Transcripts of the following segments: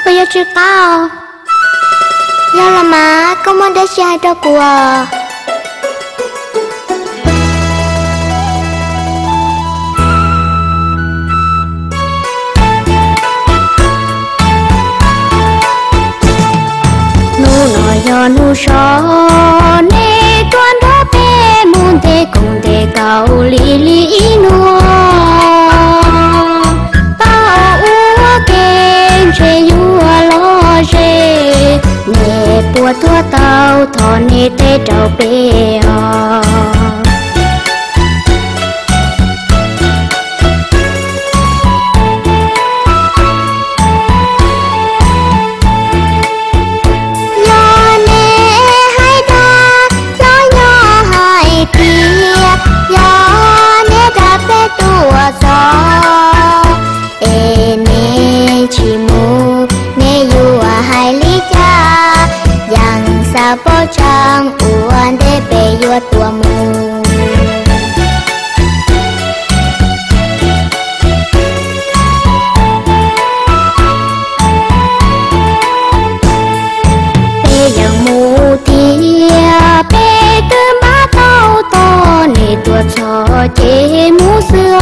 bây giờ chưa cao giờ là má có muốn để xe hai cho của yo nu so ne tuan do pe mun te kong te cao li li nu ta u ken che yu lo je ne pu tua tao tho ne te trao pe bao trang uan để bê yuat tua mu bê yang mu tia bê tư má tao to nê tua cho chế mu xưa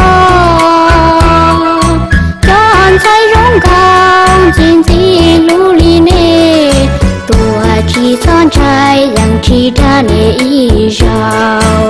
chọn say rong cao chín gì lu li nê chỉ son trai yang chỉ ra nề y rào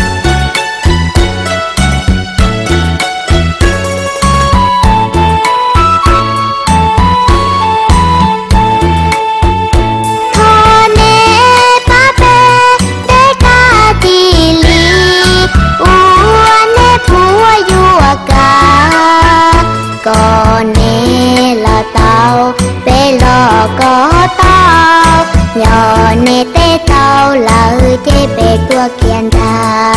thọ nề ba bê để ca tì li uan nề thua yua ca còn nề là tao bê lo có tao nhỏ nè tê tao là chế bê tua kiên ra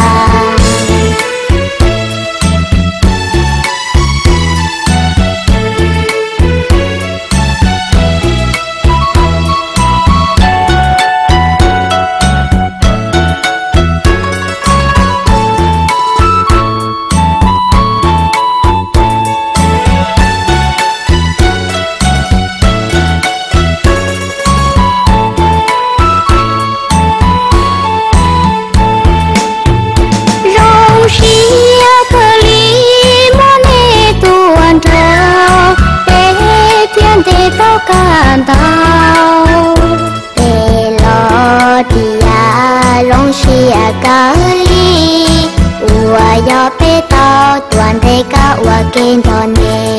can tao bê lo tia long xia ca li ua yo bê tao tuan thế ca ua kên thọ nè